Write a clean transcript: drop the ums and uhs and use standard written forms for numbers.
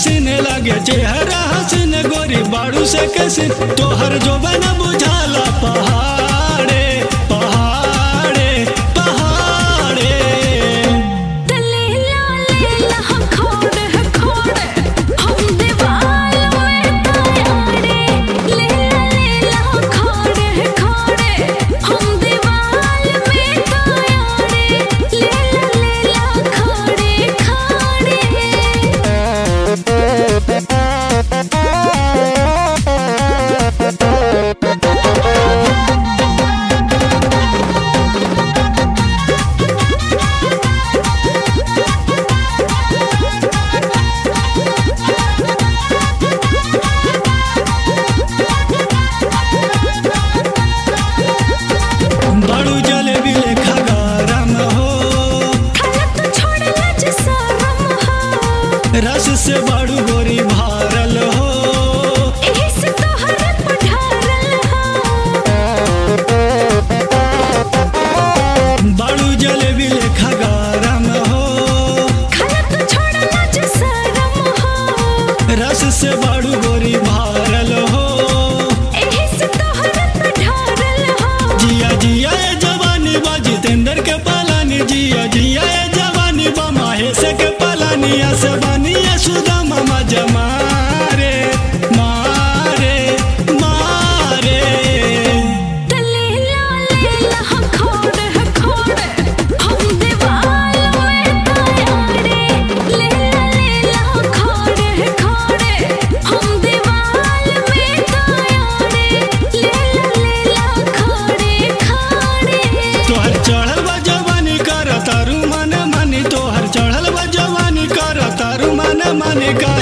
सीने लागे चेहरा हसीन गोरी बाड़ू से कैसे तोहर जो बना बुझाला पहाड़े पहाड़े पहाड़े। रस से बाड़ू गोरी भारल हो इस तोहर पठारल हो। बाड़ू जलेबी लेखा गरम हो खाना तो छोड़ला जो शरम हो। रस से बाड़ू गोरी भारल हो इस तोहर पठारल हो। जिया जिया ए जवानी बा जितेंद्र के पालानी जिया जिया ए जवानी बा माहेश के पालानी से बानिया सुदा मामा जमारे मारे मारे। लेला हम खोड़े हम दीवाल में तायारे। लेला खोड़े हम दीवाल में तायारे। लेला खोड़े तोहर चढ़ल बा जवानी कर तारू मन मानी तोहर चढ़ल बा जवानी कर तारू मन मानी का